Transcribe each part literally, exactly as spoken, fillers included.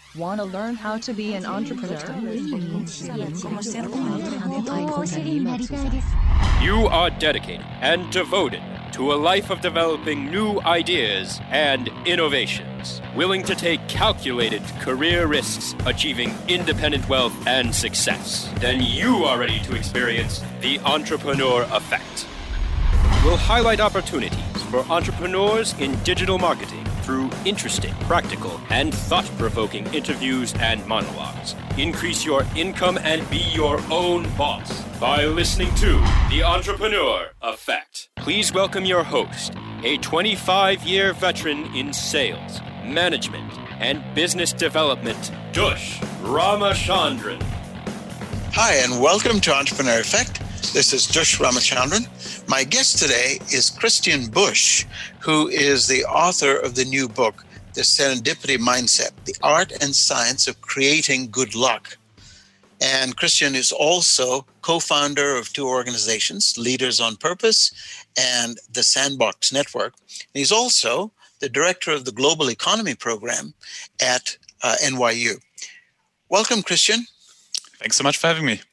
Want to learn how to be an entrepreneur? You are dedicated and devoted to a life of developing new ideas and innovations, willing to take calculated career risks, achieving independent wealth and success. Then you are ready to experience the entrepreneur effect. We'll highlight opportunities for entrepreneurs in digital marketing through interesting, practical, and thought-provoking interviews and monologues. Increase your income and be your own boss by listening to The Entrepreneur Effect. Please welcome your host, a twenty-five-year veteran in sales, management, and business development, Dush Ramachandran. Hi, and welcome to Entrepreneur Effect. This is Dush Ramachandran. My guest today is Christian Busch, who is the author of the new book, The Serendipity Mindset, The Art and Science of Creating Good Luck. And Christian is also co-founder of two organizations, Leaders on Purpose and the Sandbox Network. And he's also the director of the Global Economy Program at uh, N Y U. Welcome, Christian. Thanks so much for having me.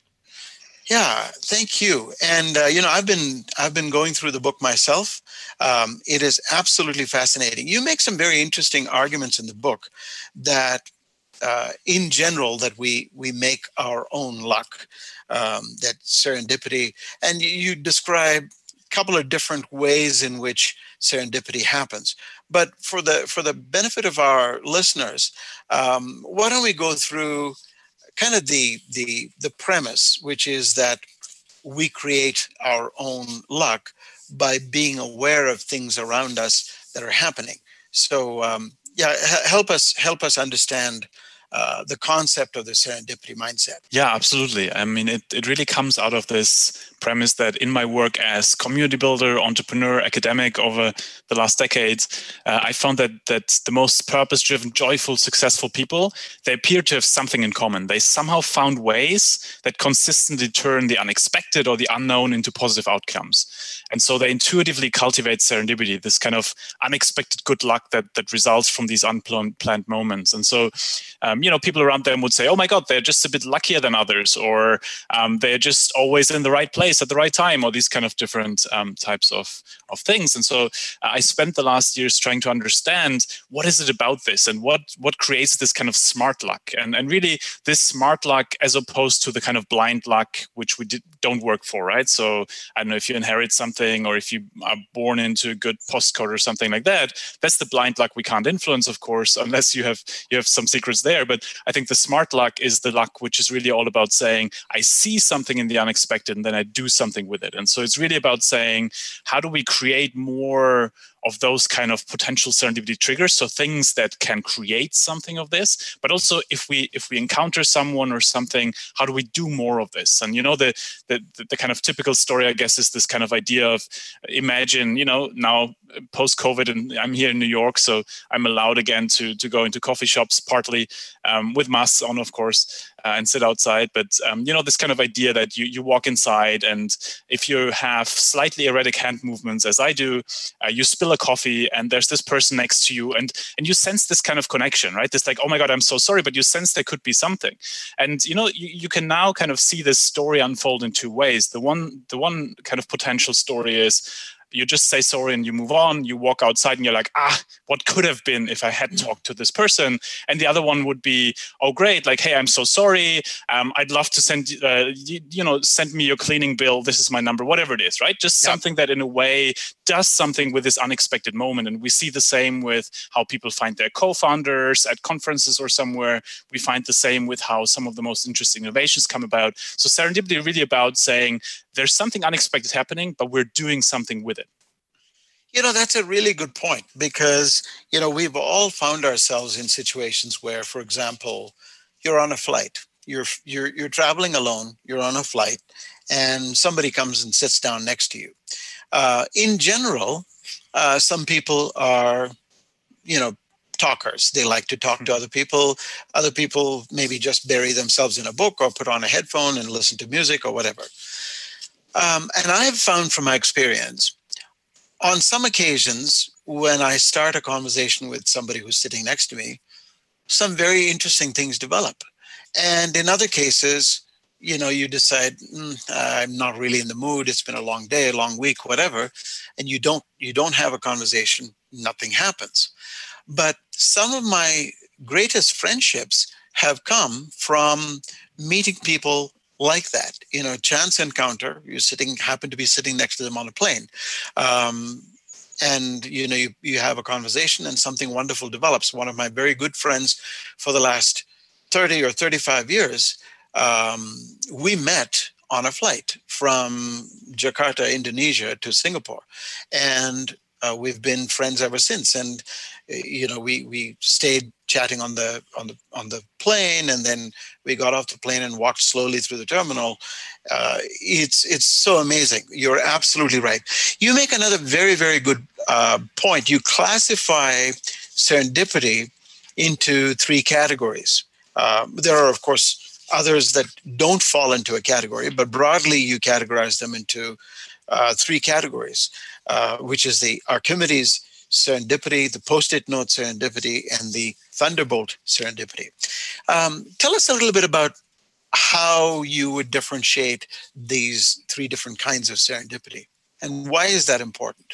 Yeah, thank you. And, uh, you know, I've been I've been going through the book myself. Um, it is absolutely fascinating. You make some very interesting arguments in the book that, uh, in general, that we we make our own luck, um, that serendipity. And you, you describe a couple of different ways in which serendipity happens. But for the for the benefit of our listeners, um, why don't we go through kind of the the the premise, which is that we create our own luck by being aware of things around us that are happening. So, um, yeah, h- help us help us understand uh, the concept of the serendipity mindset. Yeah, absolutely. I mean, it, it really comes out of this premise that in my work as community builder, entrepreneur, academic over the last decades, uh, I found that that the most purpose-driven, joyful, successful people, they appear to have something in common. They somehow found ways that consistently turn the unexpected or the unknown into positive outcomes. And so they intuitively cultivate serendipity, this kind of unexpected good luck that that results from these unplanned moments. And so, um, you know, people around them would say, oh my God, they're just a bit luckier than others, or um, they're just always in the right place at the right time, or these kind of different um, types of, of things. And so uh, I spent the last years trying to understand what is it about this and what what creates this kind of smart luck, and, and really this smart luck as opposed to the kind of blind luck which we did, don't work for, right? So I don't know if you inherit something or if you are born into a good postcode or something like that. That's the blind luck we can't influence, of course, unless you have you have some secrets there. But I think the smart luck is the luck which is really all about saying, I see something in the unexpected and then I do something with it. And so it's really about saying, how do we create more of those kind of potential serendipity triggers, so things that can create something of this, but also if we if we encounter someone or something, how do we do more of this? And you know, the the the kind of typical story, I guess, is this kind of idea of, imagine, you know, now post-COVID, and I'm here in New York, so I'm allowed again to to go into coffee shops, partly um, with masks on, of course, uh, and sit outside. But um, you know, this kind of idea that you you walk inside, and if you have slightly erratic hand movements, as I do, uh, you spill a coffee, and there's this person next to you, and and you sense this kind of connection, right? It's like, oh my God, I'm so sorry, but you sense there could be something. And you know, you, you can now kind of see this story unfold in two ways. The one the one kind of potential story is, you just say sorry and you move on. You walk outside and you're like, ah, what could have been if I had talked to this person? And the other one would be, oh, great. Like, hey, I'm so sorry. Um, I'd love to send, uh, you, you know, send me your cleaning bill. This is my number, whatever it is, right? Just yeah. something that in a way does something with this unexpected moment. And we see the same with how people find their co-founders at conferences or somewhere. We find the same with how some of the most interesting innovations come about. So serendipity is really about saying there's something unexpected happening, but we're doing something with it. You know, that's a really good point, because, you know, we've all found ourselves in situations where, for example, you're on a flight, you're you're you're traveling alone, you're on a flight, and somebody comes and sits down next to you. Uh, in general, uh, some people are, you know, talkers. They like to talk to other people. Other people maybe just bury themselves in a book or put on a headphone and listen to music or whatever. Um, and I've found from my experience, on some occasions, when I start a conversation with somebody who's sitting next to me, some very interesting things develop. And in other cases, you know, you decide, mm, I'm not really in the mood. It's been a long day, a long week, whatever. And you don't, you don't have a conversation, nothing happens. But some of my greatest friendships have come from meeting people like that. You know, chance encounter, you're sitting, happen to be sitting next to them on a plane. Um, and, you know, you, you have a conversation and something wonderful develops. One of my very good friends for the last thirty or thirty-five years, um, we met on a flight from Jakarta, Indonesia to Singapore. And uh, we've been friends ever since. And, you know, we, we stayed chatting on the, on the, on the plane, and then we got off the plane and walked slowly through the terminal. Uh, it's, it's so amazing. You're absolutely right. You make another very, very good uh, point. You classify serendipity into three categories. Um, there are, of course, others that don't fall into a category, but broadly you categorize them into uh, three categories, uh, which is the Archimedes serendipity, the Post-it note serendipity, and the Thunderbolt serendipity. Um, tell us a little bit about how you would differentiate these three different kinds of serendipity, and why is that important?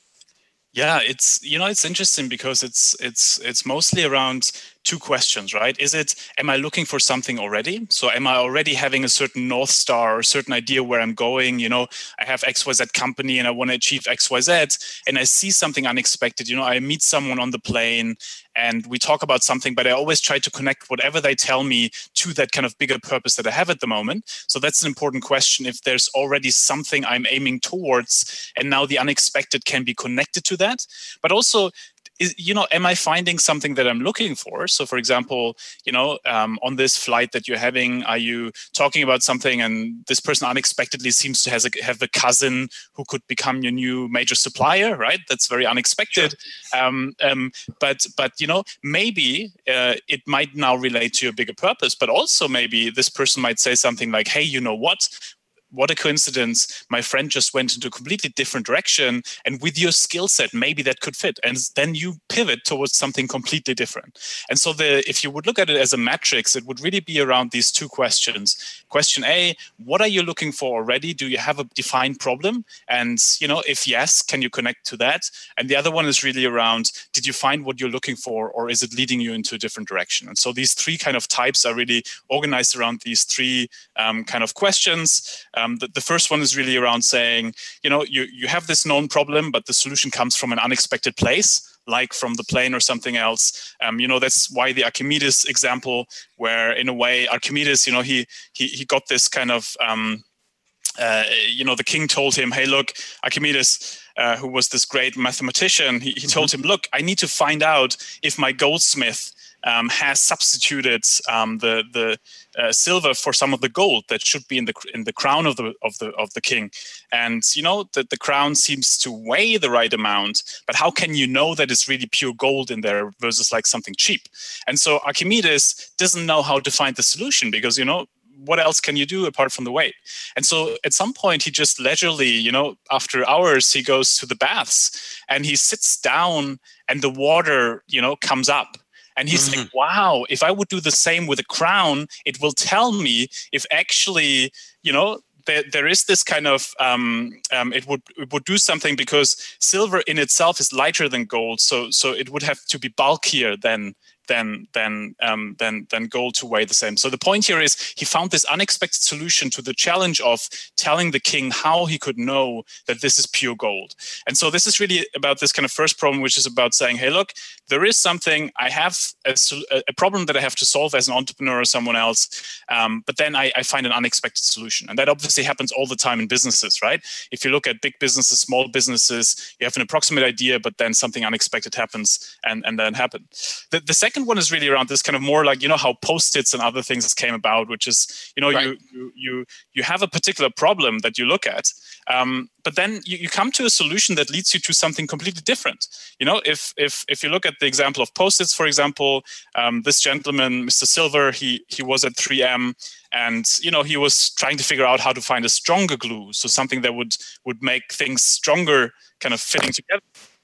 Yeah, it's, you know, it's interesting because it's it's it's mostly around two questions, right? Is it, am I looking for something already? So am I already having a certain North Star or a certain idea where I'm going? You know, I have X Y Z company and I want to achieve X Y Z, and I see something unexpected. You know, I meet someone on the plane and we talk about something, but I always try to connect whatever they tell me to that kind of bigger purpose that I have at the moment. So that's an important question. If there's already something I'm aiming towards, and now the unexpected can be connected to that, but also, is, you know, am I finding something that I'm looking for? So, for example, you know, um, on this flight that you're having, are you talking about something and this person unexpectedly seems to has a, have a cousin who could become your new major supplier, right? That's very unexpected. Sure. Um, um, but, but you know, maybe uh, it might now relate to your bigger purpose, but also maybe this person might say something like, hey, you know what? What a coincidence. My friend just went into a completely different direction. And with your skill set, maybe that could fit. And then you pivot towards something completely different. And so the, if you would look at it as a matrix, it would really be around these two questions. Question A, what are you looking for already? Do you have a defined problem? And, you know, if yes, can you connect to that? And the other one is really around, did you find what you're looking for, or is it leading you into a different direction? And so these three kind of types are really organized around these three um, kind of questions. Um, the, the first one is really around saying, you know, you, you have this known problem, but the solution comes from an unexpected place, like from the plane or something else. Um, you know, that's why the Archimedes example, where in a way Archimedes, you know, he he he got this kind of, um, uh, you know, the king told him, hey, look, Archimedes, uh, who was this great mathematician, he, he told him, look, I need to find out if my goldsmith Um, has substituted um, the the uh, silver for some of the gold that should be in the in the crown of the of the of the king, and you know that the crown seems to weigh the right amount, but how can you know that it's really pure gold in there versus like something cheap? And so Archimedes doesn't know how to find the solution, because you know, what else can you do apart from the weight? And so at some point he just leisurely, you know, after hours, he goes to the baths and he sits down and the water, you know, comes up. And he's mm-hmm. like, wow, if I would do the same with a crown, it will tell me if actually, you know, there, there is this kind of, um, um, it would it would do something, because silver in itself is lighter than gold. So so it would have to be bulkier than than than um, than than gold to weigh the same. So the point here is he found this unexpected solution to the challenge of telling the king how he could know that this is pure gold. And so this is really about this kind of first problem, which is about saying, hey, look, there is something, I have a, a problem that I have to solve as an entrepreneur or someone else, um, but then I, I find an unexpected solution. And that obviously happens all the time in businesses, right? If you look at big businesses, small businesses, you have an approximate idea, but then something unexpected happens and, and then happen. The, the second one is really around this kind of more like, you know, how Post-its and other things came about, which is, you know, right. you, you you you have a particular problem that you look at, um, but then you, you come to a solution that leads you to something completely different. You know, if if if you look at the example of Post-its, for example, um, this gentleman, Mister Silver, he he was at three M, and you know, he was trying to figure out how to find a stronger glue, so something that would would make things stronger, kind of fitting together.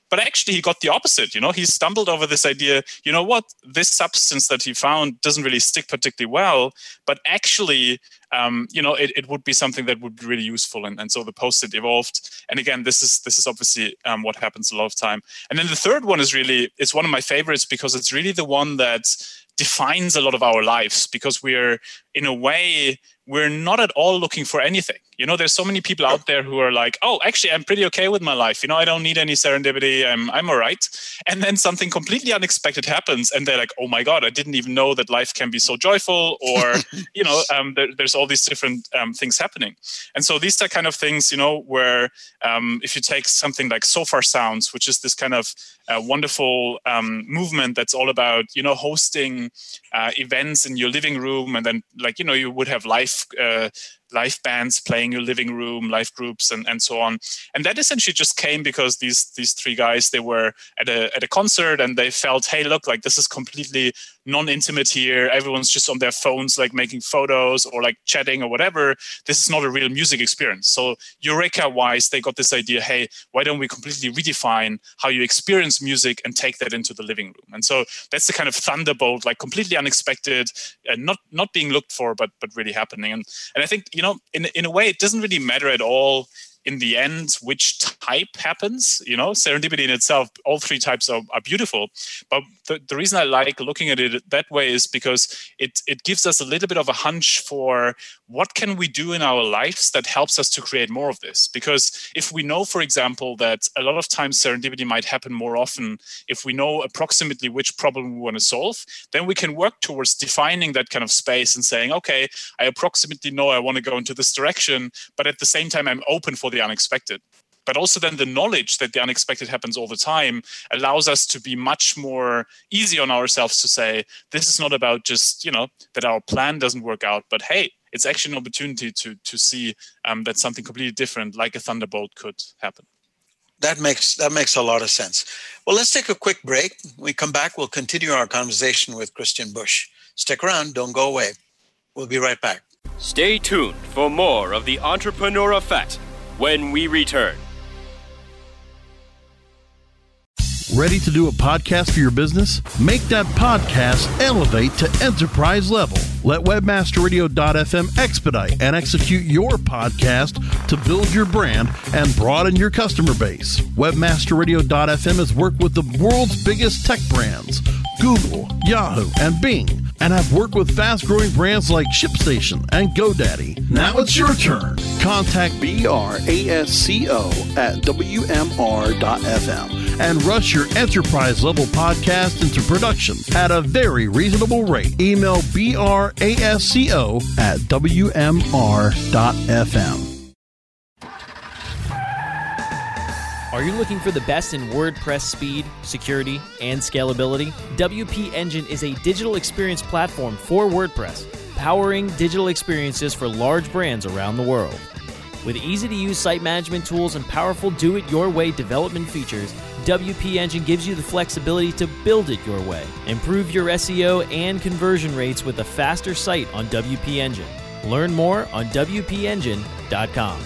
But actually, he got the opposite. You know, he stumbled over this idea. You know what? This substance that he found doesn't really stick particularly well. But actually, um, you know, it, it would be something that would be really useful. And, and so the Post-it evolved. And again, this is this is obviously um, what happens a lot of time. And then the third one is really it's one of my favorites because it's really the one that defines a lot of our lives, because we're in a way we're not at all looking for anything. You know, there's so many people out there who are like, oh, actually, I'm pretty okay with my life. You know, I don't need any serendipity. I'm I'm all right. And then something completely unexpected happens. And they're like, oh, my God, I didn't even know that life can be so joyful. Or, you know, um, there, there's all these different um, things happening. And so these are kind of things, you know, where um, if you take something like Sofar Sounds, which is this kind of uh, wonderful um, movement that's all about, you know, hosting uh, events in your living room. And then, like, you know, you would have live uh, live bands playing your living room, live groups, and, and so on. And that essentially just came because these these three guys, they were at a at a concert and they felt, hey, look, like this is completely non-intimate here. Everyone's just on their phones, like making photos or like chatting or whatever. This is not a real music experience. So Eureka-wise, they got this idea, hey, why don't we completely redefine how you experience music and take that into the living room? And so that's the kind of thunderbolt, like completely unexpected, and not not being looked for, but but really happening. And and I think, you know, in in a way, it doesn't really matter at all in the end which type happens. You know, serendipity in itself, all three types are, are beautiful. But the, the reason I like looking at it that way is because it it gives us a little bit of a hunch for what can we do in our lives that helps us to create more of this. Because if we know, for example, that a lot of times serendipity might happen more often, if we know approximately which problem we want to solve, then we can work towards defining that kind of space and saying, okay, I approximately know I want to go into this direction, but at the same time, I'm open for the unexpected. But also then the knowledge that the unexpected happens all the time allows us to be much more easy on ourselves to say, this is not about just, you know, that our plan doesn't work out, but hey, it's actually an opportunity to to see um, that something completely different, like a thunderbolt, could happen. That makes that makes a lot of sense. Well, let's take a quick break. When we come back, we'll continue our conversation with Christian Busch. Stick around, don't go away. We'll be right back. Stay tuned for more of the Entrepreneur Effect when we return. Ready to do a podcast for your business? Make that podcast elevate to enterprise level. Let webmaster radio dot f m expedite and execute your podcast to build your brand and broaden your customer base. webmaster radio dot f m has worked with the world's biggest tech brands, Google, Yahoo, and Bing, and have worked with fast-growing brands like ShipStation and GoDaddy. Now it's your turn. Contact B R A S C O at W M R dot F M and rush your enterprise-level podcast into production at a very reasonable rate. Email B R A S C O at W M R dot F M. Are you looking for the best in WordPress speed, security, and scalability? W P Engine is a digital experience platform for WordPress, powering digital experiences for large brands around the world. With easy-to-use site management tools and powerful do-it-your-way development features, W P Engine gives you the flexibility to build it your way. Improve your S E O and conversion rates with a faster site on W P Engine. Learn more on W P engine dot com.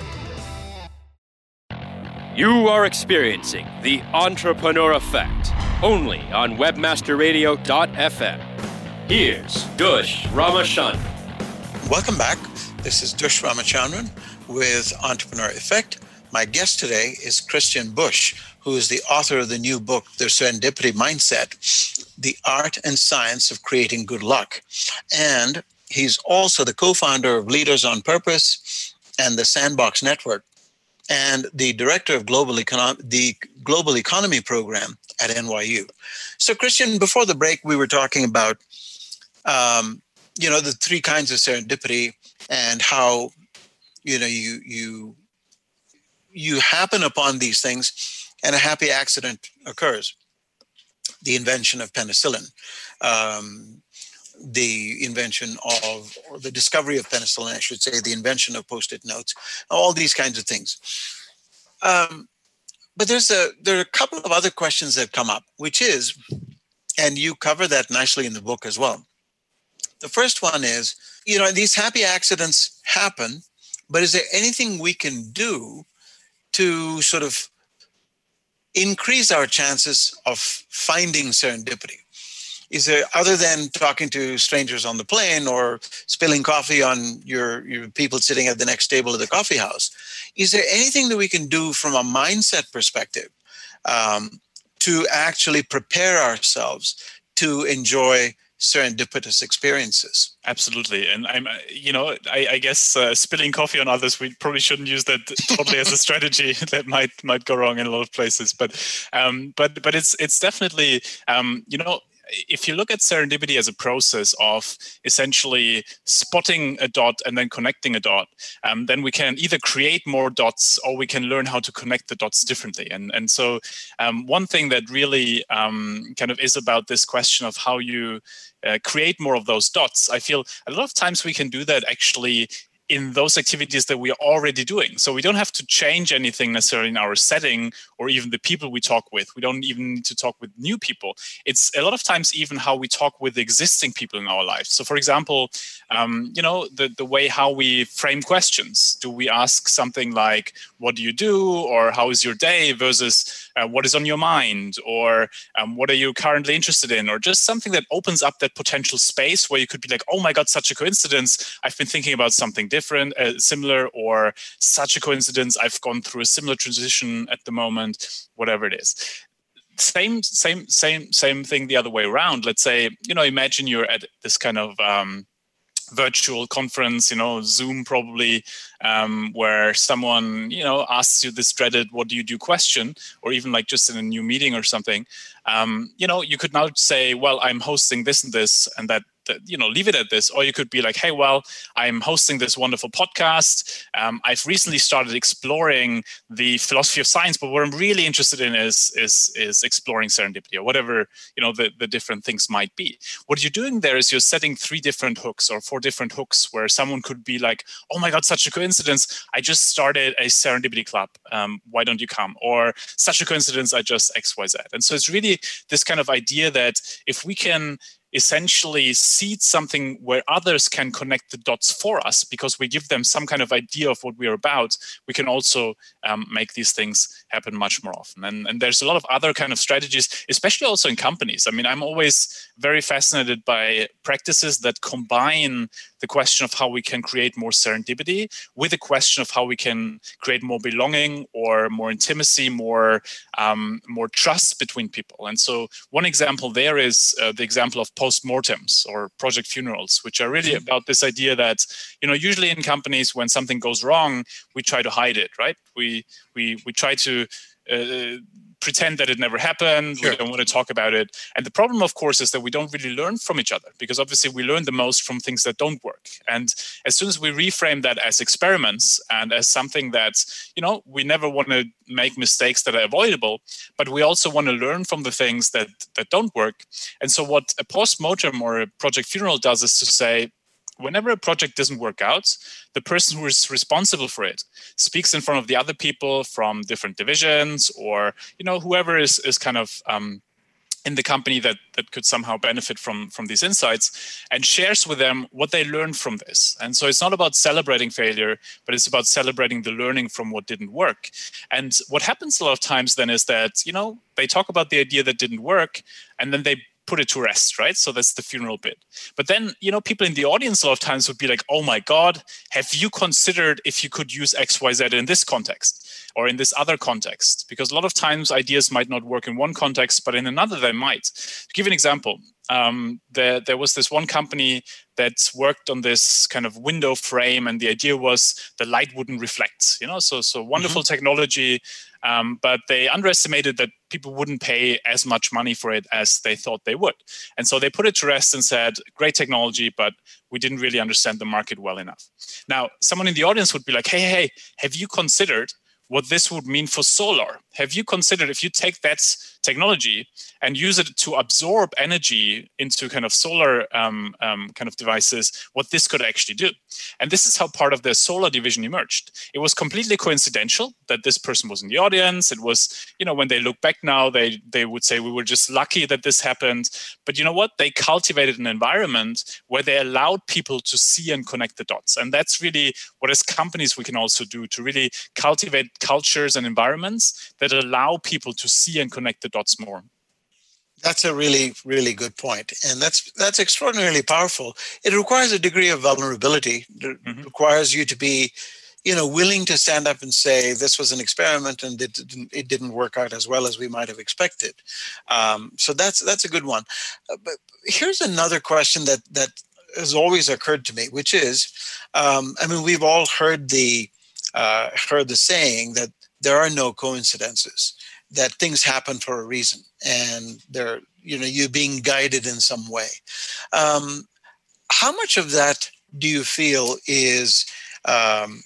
You are experiencing the Entrepreneur Effect only on webmaster radio dot f m. Here's Dush Ramachandran. Welcome back. This is Dush Ramachandran with Entrepreneur Effect. My guest today is Christian Busch, who is the author of the new book, The Serendipity Mindset, The Art and Science of Creating Good Luck. And he's also the co-founder of Leaders on Purpose and the Sandbox Network, and the director of Global Econo- the Global Economy Program at N Y U. So, Christian, before the break, we were talking about, um, you know, the three kinds of serendipity and how, you know, you you you happen upon these things and a happy accident occurs. The invention of penicillin, um, the invention of, or the discovery of penicillin, I should say, the invention of Post-it notes, all these kinds of things. Um, but there's a there are a couple of other questions that come up, which is, and you cover that nicely in the book as well. The first one is, you know, these happy accidents happen, but is there anything we can do to sort of increase our chances of finding serendipity? Is there, other than talking to strangers on the plane or spilling coffee on your, your people sitting at the next table at the coffee house, is there anything that we can do from a mindset perspective um, to actually prepare ourselves to enjoy serendipitous experiences? Absolutely. And I'm, you know, I, I guess uh, spilling coffee on others, we probably shouldn't use that totally as a strategy. That might might go wrong in a lot of places. But um, but but it's it's definitely um, you know. If you look at serendipity as a process of essentially spotting a dot and then connecting a dot, um, then we can either create more dots or we can learn how to connect the dots differently. And and so um, one thing that really um, kind of is about this question of how you uh, create more of those dots, I feel a lot of times we can do that actually in those activities that we are already doing. So we don't have to change anything necessarily in our setting or even the people we talk with. We don't even need to talk with new people. It's a lot of times even how we talk with the existing people in our lives. So for example, um, you know, the, the way how we frame questions. Do we ask something like, what do you do? Or how is your day versus uh, what is on your mind? Or um, what are you currently interested in? Or just something that opens up that potential space where you could be like, oh my God, such a coincidence. I've been thinking about something different, uh, similar, or such a coincidence. I've gone through a similar transition at the moment, whatever it is. Same, same, same, same thing the other way around. Let's say, you know, imagine you're at this kind of um, virtual conference, you know, Zoom probably, um, where someone, you know, asks you this dreaded, what do you do question, or even like just in a new meeting or something. Um, you know, you could now say, well, I'm hosting this and this, and that, that, you know, leave it at this. Or you could be like, hey, well, I'm hosting this wonderful podcast. Um, I've recently started exploring the philosophy of science, but what I'm really interested in is is is exploring serendipity, or whatever, you know, the, the different things might be. What you're doing there is you're setting three different hooks or four different hooks where someone could be like, oh my God, such a coincidence. I just started a serendipity club. Um, why don't you come? Or such a coincidence, I just X Y Z. And so it's really this kind of idea that if we can essentially seed something where others can connect the dots for us because we give them some kind of idea of what we're about, we can also um, make these things happen much more often. And, and there's a lot of other kind of strategies, especially also in companies. I mean, I'm always very fascinated by practices that combine the question of how we can create more serendipity with the question of how we can create more belonging or more intimacy, more um, more trust between people. And so one example there is uh, the example of postmortems or project funerals, which are really about this idea that, you know, usually in companies when something goes wrong, we try to hide it, right? We we we try to uh, pretend that it never happened. Sure. We don't want to talk about it. And the problem, of course, is that we don't really learn from each other, because obviously we learn the most from things that don't work. And as soon as we reframe that as experiments and as something that, you know, we never want to make mistakes that are avoidable, but we also want to learn from the things that, that don't work. And so what a post-mortem or a project funeral does is to say, whenever a project doesn't work out, the person who is responsible for it speaks in front of the other people from different divisions, or, you know, whoever is is kind of um, in the company that that could somehow benefit from from these insights, and shares with them what they learned from this. And so it's not about celebrating failure, but it's about celebrating the learning from what didn't work. And what happens a lot of times then is that, you know, they talk about the idea that didn't work, and then they put it to rest, right? So that's the funeral bit. But then, you know, people in the audience a lot of times would be like, oh my God, have you considered if you could use X Y Z in this context or in this other context? Because a lot of times ideas might not work in one context, but in another they might. To give you an example, um, there, there was this one company that worked on this kind of window frame, and the idea was the light wouldn't reflect, you know, so so wonderful mm-hmm. technology, um, but they underestimated that people wouldn't pay as much money for it as they thought they would. And so they put it to rest and said, great technology, but we didn't really understand the market well enough. Now, someone in the audience would be like, hey, hey, have you considered what this would mean for solar? Have you considered if you take that technology and use it to absorb energy into kind of solar um, um, kind of devices, what this could actually do? And this is how part of the solar division emerged. It was completely coincidental that this person was in the audience. It was, you know, when they look back now, they they would say we were just lucky that this happened. But you know what? They cultivated an environment where they allowed people to see and connect the dots. And that's really what as companies we can also do to really cultivate cultures and environments that allow people to see and connect the dots more. That's a really, really good point. And that's that's extraordinarily powerful. It requires a degree of vulnerability. It mm-hmm. requires you to be, you know, willing to stand up and say, this was an experiment and it didn't, it didn't work out as well as we might have expected. Um, so that's that's a good one. Uh, but here's another question that that has always occurred to me, which is, um, I mean, we've all heard the uh, heard the saying that there are no coincidences, that things happen for a reason, and they're, you know, you're being guided in some way. Um, how much of that do you feel is um,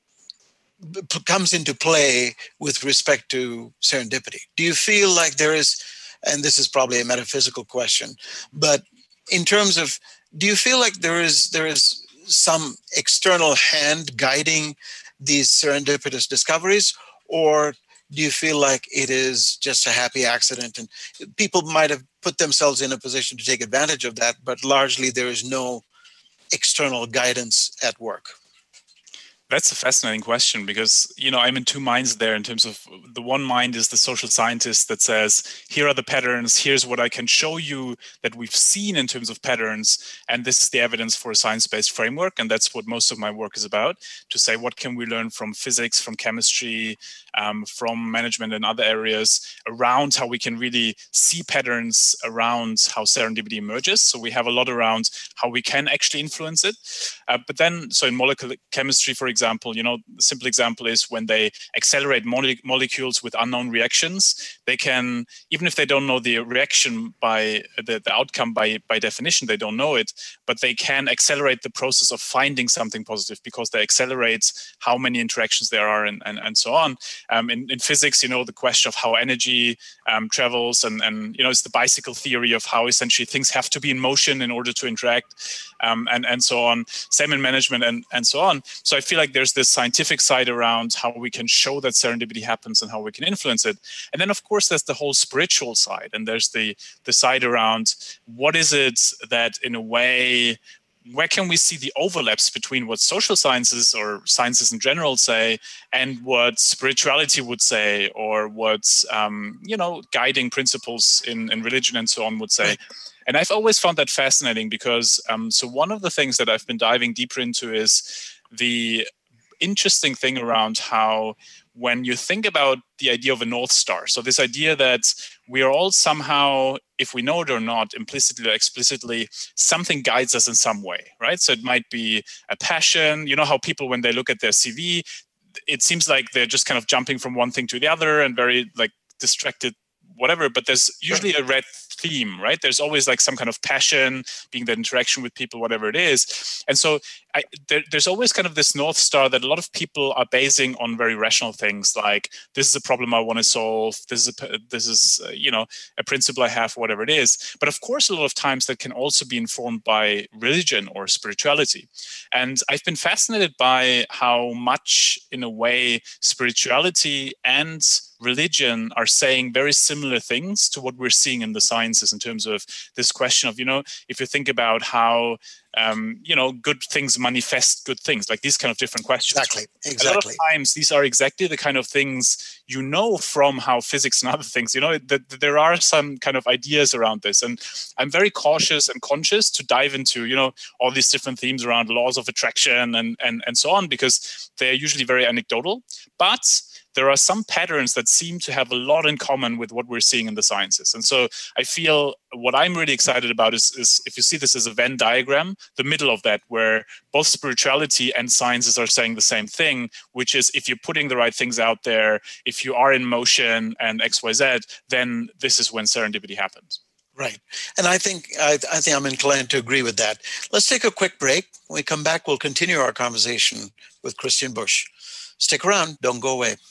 comes into play with respect to serendipity? Do you feel like there is, and this is probably a metaphysical question, but in terms of, do you feel like there is there is some external hand guiding these serendipitous discoveries, or do you feel like it is just a happy accident and people might have put themselves in a position to take advantage of that, but largely there is no external guidance at work? That's a fascinating question because, you know, I'm in two minds there in terms of the one mind is the social scientist that says, here are the patterns, here's what I can show you that we've seen in terms of patterns, and this is the evidence for a science-based framework. And that's what most of my work is about, to say what can we learn from physics, from chemistry, um, from management and other areas around how we can really see patterns around how serendipity emerges. So we have a lot around how we can actually influence it. Uh, but then, so in molecular chemistry, for example, example, you know, the simple example is when they accelerate mole- molecules with unknown reactions, they can, even if they don't know the reaction by the, the outcome by, by definition, they don't know it, but they can accelerate the process of finding something positive because they accelerate how many interactions there are and, and, and so on. Um, in, in physics, you know, the question of how energy um, travels and, and, you know, it's the bicycle theory of how essentially things have to be in motion in order to interact um, and, and so on. Same in management and, and so on. So I feel like there's this scientific side around how we can show that serendipity happens and how we can influence it. And then, of course, there's the whole spiritual side. And there's the, the side around what is it that, in a way, where can we see the overlaps between what social sciences or sciences in general say and what spirituality would say, or what, um, you know, guiding principles in, in religion and so on would say. And I've always found that fascinating because, um, so one of the things that I've been diving deeper into is the interesting thing around how when you think about the idea of a North Star, so this idea that we are all somehow, if we know it or not, implicitly or explicitly, something guides us in some way, right? So it might be a passion. You know how people, when they look at their C V, it seems like they're just kind of jumping from one thing to the other and very like distracted, whatever, but there's usually a red theme, right? There's always like some kind of passion, being that interaction with people, whatever it is. And so I, there, there's always kind of this North Star that a lot of people are basing on very rational things, like this is a problem I want to solve, this is a, this is uh, you know, a principle I have, whatever it is. But of course, a lot of times that can also be informed by religion or spirituality. And I've been fascinated by how much, in a way, spirituality and religion are saying very similar things to what we're seeing in the sciences in terms of this question of, you know, if you think about how, um, you know, good things manifest good things, like these kind of different questions. Exactly, exactly. A lot of times these are exactly the kind of things you know from how physics and other things, you know, that, that there are some kind of ideas around this. And I'm very cautious and conscious to dive into, you know, all these different themes around laws of attraction and, and, and so on, because they're usually very anecdotal. But there are some patterns that seem to have a lot in common with what we're seeing in the sciences. And so I feel what I'm really excited about is, is if you see this as a Venn diagram, the middle of that, where both spirituality and sciences are saying the same thing, which is if you're putting the right things out there, if you are in motion and X, Y, Z, then this is when serendipity happens. Right. And I think I, I think I'm inclined to agree with that. Let's take a quick break. When we come back, we'll continue our conversation with Christian Busch. Stick around. Don't go away.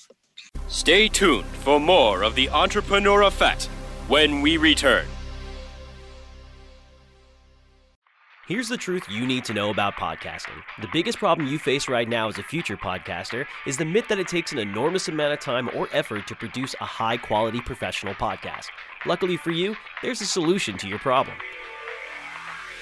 Stay tuned for more of the Entrepreneur Effect when we return. Here's the truth you need to know about podcasting. The biggest problem you face right now as a future podcaster is the myth that it takes an enormous amount of time or effort to produce a high-quality professional podcast. Luckily for you, there's a solution to your problem.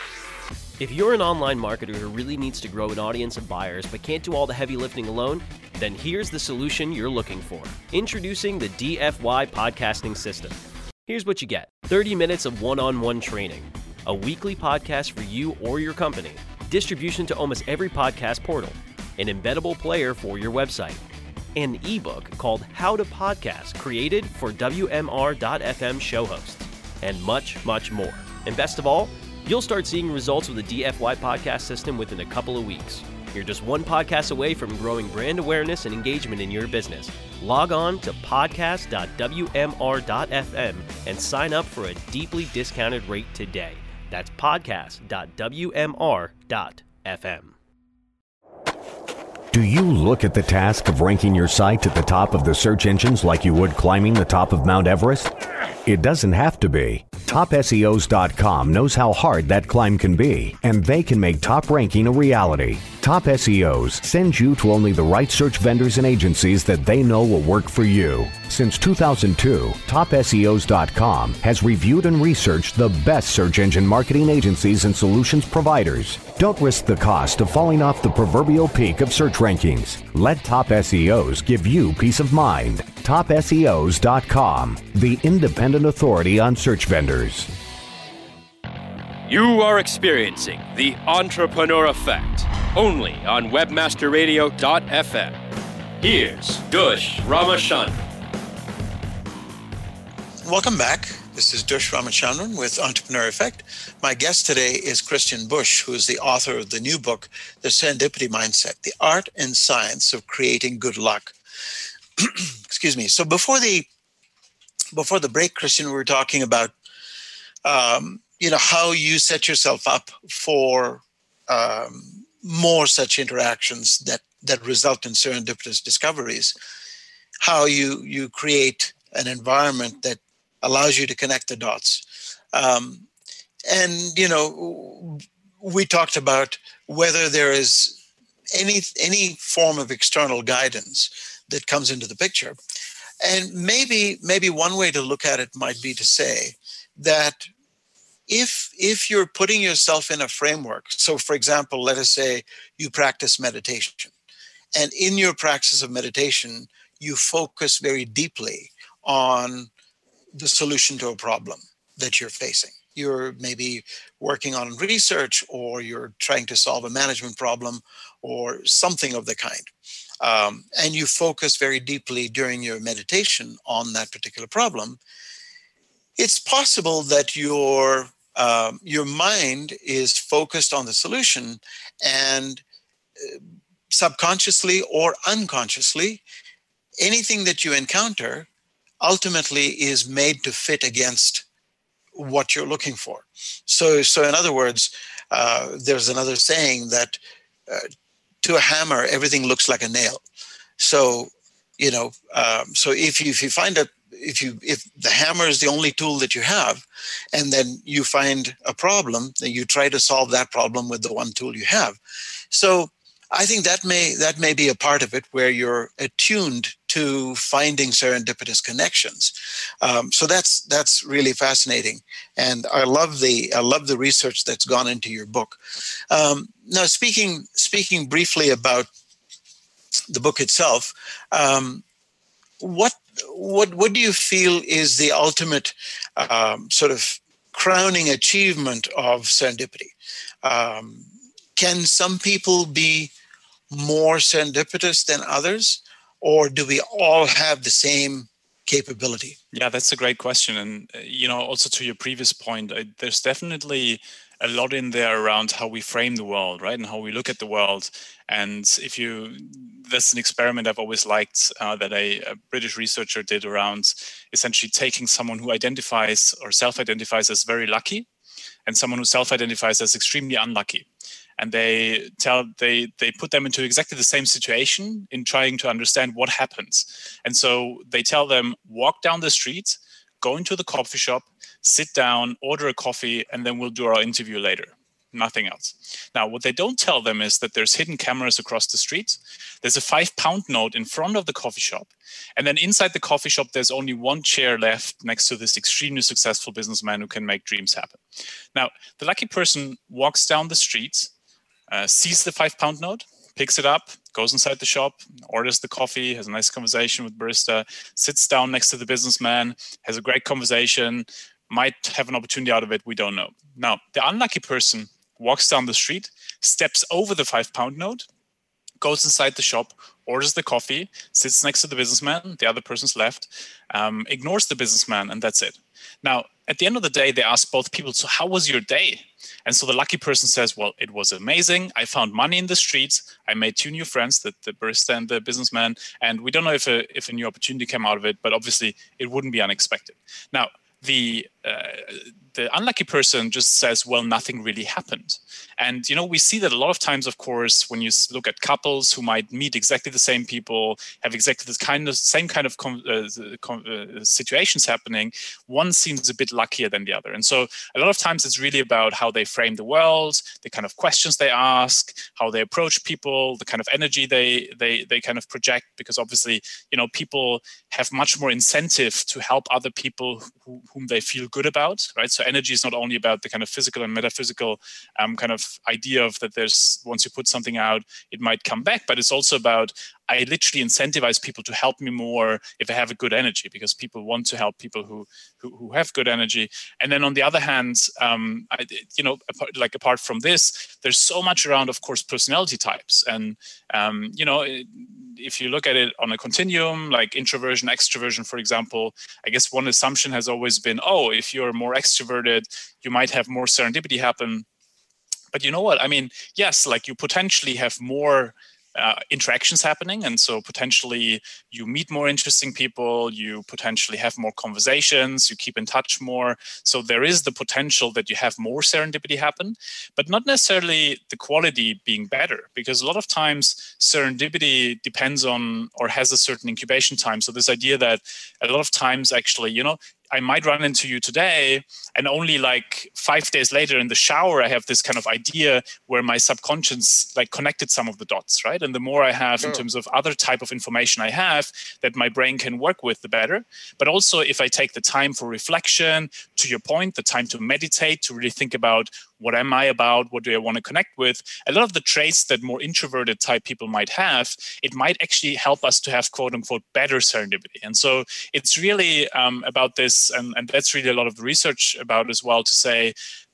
If you're an online marketer who really needs to grow an audience of buyers but can't do all the heavy lifting alone, Then here's the solution you're looking for. Introducing the D F Y Podcasting System. Here's what you get. thirty minutes of one-on-one training, a weekly podcast for you or your company, distribution to almost every podcast portal, an embeddable player for your website, an ebook called How to Podcast, created for W M R dot F M show hosts, and much, much more. And best of all, you'll start seeing results with the D F Y Podcast System within a couple of weeks. You're just one podcast away from growing brand awareness and engagement in your business. Log on to podcast dot W M R dot F M and sign up for a deeply discounted rate today. That's podcast dot W M R dot F M. Do you look at the task of ranking your site at the top of the search engines like you would climbing the top of Mount Everest? It doesn't have to be. top S E Os dot com knows how hard that climb can be, and they can make top ranking a reality. Top S E Os sends you to only the right search vendors and agencies that they know will work for you. Since two thousand two, top S E Os dot com has reviewed and researched the best search engine marketing agencies and solutions providers. Don't risk the cost of falling off the proverbial peak of search rankings. Let Top S E Os give you peace of mind. top S E Os dot com, the independent authority on search vendors. You are experiencing the Entrepreneur Effect, only on webmaster radio dot f m. Here's Dush Ramachandran. Welcome back. This is Dush Ramachandran with Entrepreneur Effect. My guest today is Christian Busch, who is the author of the new book, The Serendipity Mindset, The Art and Science of Creating Good Luck. Excuse me. So before the before the break, Christian, we were talking about um, you know, how you set yourself up for um, more such interactions that that result in serendipitous discoveries. How you you create an environment that allows you to connect the dots. Um, and, you know, we talked about whether there is any any form of external guidance that comes into the picture. And maybe maybe one way to look at it might be to say that if if you're putting yourself in a framework, so for example, let us say you practice meditation, and in your practice of meditation, you focus very deeply on the solution to a problem that you're facing. You're maybe working on research, or you're trying to solve a management problem, or something of the kind. Um, and you focus very deeply during your meditation on that particular problem. It's possible that your um, your mind is focused on the solution, and uh, subconsciously or unconsciously, anything that you encounter ultimately is made to fit against what you're looking for. So, so in other words, uh, there's another saying that uh, to a hammer, everything looks like a nail. So, you know, um, so if you if you find a if you if the hammer is the only tool that you have, and then you find a problem, then you try to solve that problem with the one tool you have. So I think that may that may be a part of it, where you're attuned to finding serendipitous connections. Um, so that's that's really fascinating, and I love the I love the research that's gone into your book. Um, now, speaking speaking briefly about the book itself, um, what what what do you feel is the ultimate um, sort of crowning achievement of serendipity? Um, Can some people be more serendipitous than others, or do we all have the same capability? Yeah, that's a great question. And, uh, you know, also to your previous point, uh, there's definitely a lot in there around how we frame the world, right? And how we look at the world. And if you, that's an experiment I've always liked uh, that a, a British researcher did around essentially taking someone who identifies or self-identifies as very lucky and someone who self-identifies as extremely unlucky. And they tell they they put them into exactly the same situation in trying to understand what happens. And so they tell them, walk down the street, go into the coffee shop, sit down, order a coffee, and then we'll do our interview later. Nothing else. Now, what they don't tell them is that there's hidden cameras across the street. There's a five pound note in front of the coffee shop. And then inside the coffee shop, there's only one chair left next to this extremely successful businessman who can make dreams happen. Now, the lucky person walks down the street, Uh, sees the five pound note, picks it up, goes inside the shop, orders the coffee, has a nice conversation with barista, sits down next to the businessman, has a great conversation, might have an opportunity out of it, we don't know. Now, the unlucky person walks down the street, steps over the five pound note, goes inside the shop, orders the coffee, sits next to the businessman, the other person's left, um, ignores the businessman, and that's it. Now, at the end of the day, they ask both people, so how was your day? And so the lucky person says, well, it was amazing. I found money in the streets. I made two new friends, the, the barista and the businessman. And we don't know if a, if a new opportunity came out of it, but obviously it wouldn't be unexpected. Now, the uh, the unlucky person just says, well, nothing really happened. And, you know, we see that a lot of times, of course, when you look at couples who might meet exactly the same people, have exactly this kind of same kind of com- uh, com- uh, situations happening, one seems a bit luckier than the other. And so a lot of times it's really about how they frame the world, the kind of questions they ask, how they approach people, the kind of energy they they they kind of project, because obviously, you know, people have much more incentive to help other people who, whom they feel good about, right? So energy is not only about the kind of physical and metaphysical um, kind of idea of that there's, once you put something out, it might come back, but it's also about, I literally incentivize people to help me more if I have a good energy, because people want to help people who who, who have good energy. And then on the other hand, um, I, you know, apart, like apart from this, there's so much around, of course, personality types. And, um, you know, if you look at it on a continuum, like introversion, extroversion, for example, I guess one assumption has always been, oh, if you're more extroverted, you might have more serendipity happen. But you know what? I mean, yes, like you potentially have more Uh, interactions happening. And so potentially you meet more interesting people, you potentially have more conversations, you keep in touch more. So there is the potential that you have more serendipity happen, but not necessarily the quality being better, because a lot of times serendipity depends on or has a certain incubation time. So this idea that a lot of times actually, you know, I might run into you today, and only like five days later in the shower, I have this kind of idea where my subconscious like connected some of the dots, right? And the more I have sure. in terms of other type of information I have that my brain can work with, the better. But also if I take the time for reflection, to your point, the time to meditate, to really think about what am I about, what do I want to connect with, a lot of the traits that more introverted type people might have, it might actually help us to have quote unquote better serendipity. And so it's really um, about this, and, and that's really a lot of the research about as well, to say,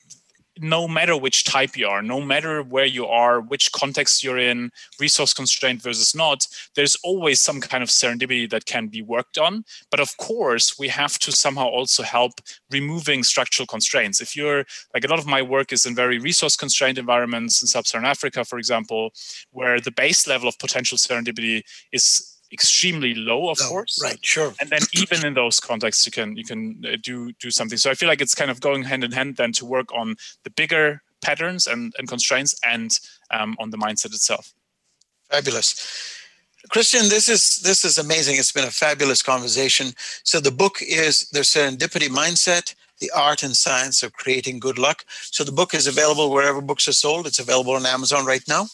no matter which type you are, no matter where you are, which context you're in, resource constraint versus not, there's always some kind of serendipity that can be worked on. But of course, we have to somehow also help removing structural constraints. If you're, like a lot of my work is in very resource constrained environments in sub-Saharan Africa, for example, where the base level of potential serendipity is extremely low, of oh, course. Right, sure. And then even in those contexts, you can you can do do something. So I feel like it's kind of going hand in hand then to work on the bigger patterns and, and constraints and um, on the mindset itself. Fabulous. Christian, this is this is amazing. It's been a fabulous conversation. So the book is The Serendipity Mindset, The Art and Science of Creating Good Luck. So the book is available wherever books are sold. It's available on Amazon right now?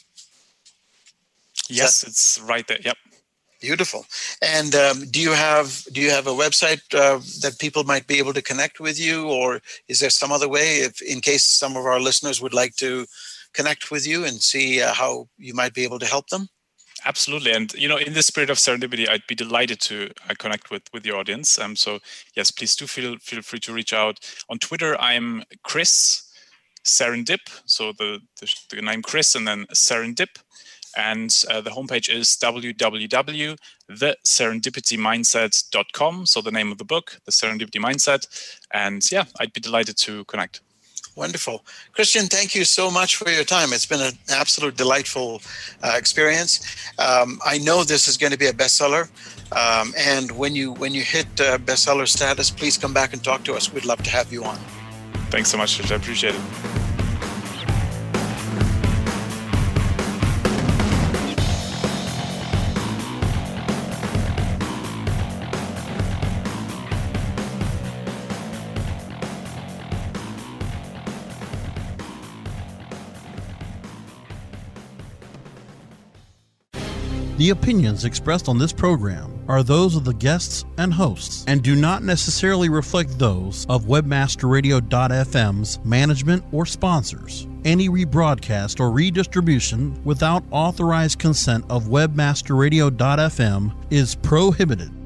Yes, that- it's right there. Yep. Beautiful. And um, do you have do you have a website uh, that people might be able to connect with you, or is there some other way, if in case some of our listeners would like to connect with you and see uh, how you might be able to help them? Absolutely. And, you know, in the spirit of serendipity, I'd be delighted to uh, connect with, with your audience. Um, so, yes, please do feel feel free to reach out. On Twitter, I'm Chris Serendip. So the, the, the name Chris and then Serendip. And uh, the homepage is w w w dot the serendipity mindset dot com. So the name of the book, The Serendipity Mindset. And yeah, I'd be delighted to connect. Wonderful. Christian, thank you so much for your time. It's been an absolute delightful uh, experience. Um, I know this is going to be a bestseller. Um, and when you when you hit uh, bestseller status, please come back and talk to us. We'd love to have you on. Thanks so much, Rich. I appreciate it. The opinions expressed on this program are those of the guests and hosts and do not necessarily reflect those of webmaster radio dot f m's management or sponsors. Any rebroadcast or redistribution without authorized consent of webmaster radio dot f m is prohibited.